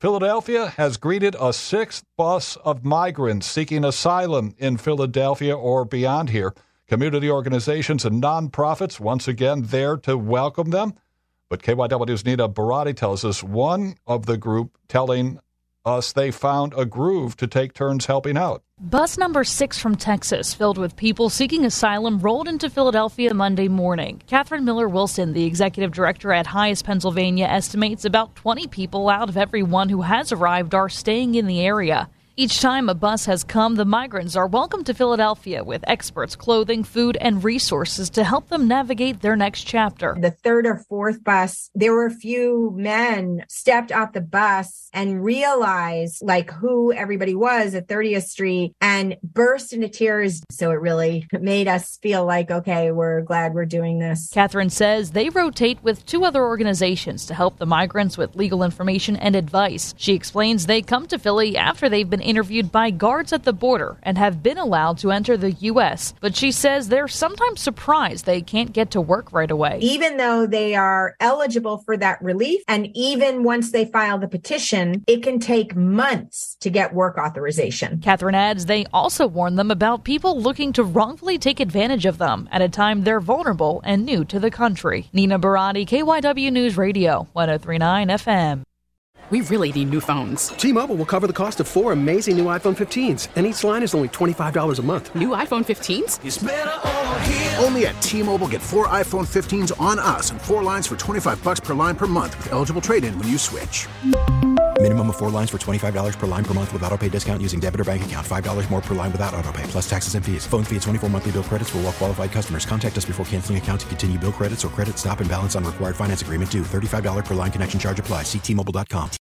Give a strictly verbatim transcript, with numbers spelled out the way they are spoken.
Philadelphia has greeted a sixth bus of migrants seeking asylum in Philadelphia or beyond here. Community organizations and nonprofits once again there to welcome them. But K Y W's Nina Barati tells us one of the group telling us they found a groove to take turns helping out. Bus number six from Texas, filled with people seeking asylum, rolled into Philadelphia Monday morning. Catherine Miller Wilson, the executive director at Highest Pennsylvania, estimates about twenty people out of every one who has arrived are staying in the area. Each time a bus has come, the migrants are welcomed to Philadelphia with experts, clothing, food, and resources to help them navigate their next chapter. The third or fourth bus, there were a few men stepped off the bus and realized like who everybody was at thirtieth Street and burst into tears. So it really made us feel like, okay, we're glad we're doing this. Catherine says they rotate with two other organizations to help the migrants with legal information and advice. She explains they come to Philly after they've been interviewed by guards at the border and have been allowed to enter the U S. But she says they're sometimes surprised they can't get to work right away. Even though they are eligible for that relief, and even once they file the petition, it can take months to get work authorization. Catherine adds they also warn them about people looking to wrongfully take advantage of them at a time they're vulnerable and new to the country. Nina Barati, K Y W News Radio, one oh three point nine F M. We really need new phones. T-Mobile will cover the cost of four amazing new iPhone fifteens, and each line is only twenty-five dollars a month. New iPhone fifteens? It's better over here. Only at T-Mobile, get four iPhone fifteens on us and four lines for twenty-five dollars per line per month with eligible trade-in when you switch. Minimum of four lines for twenty-five dollars per line per month with autopay discount using debit or bank account. five dollars more per line without autopay, plus taxes and fees. Phone fee at twenty-four monthly bill credits for well-qualified customers. Contact us before canceling account to continue bill credits or credit stop and balance on required finance agreement due. thirty-five dollars per line connection charge applies. See T Mobile dot com.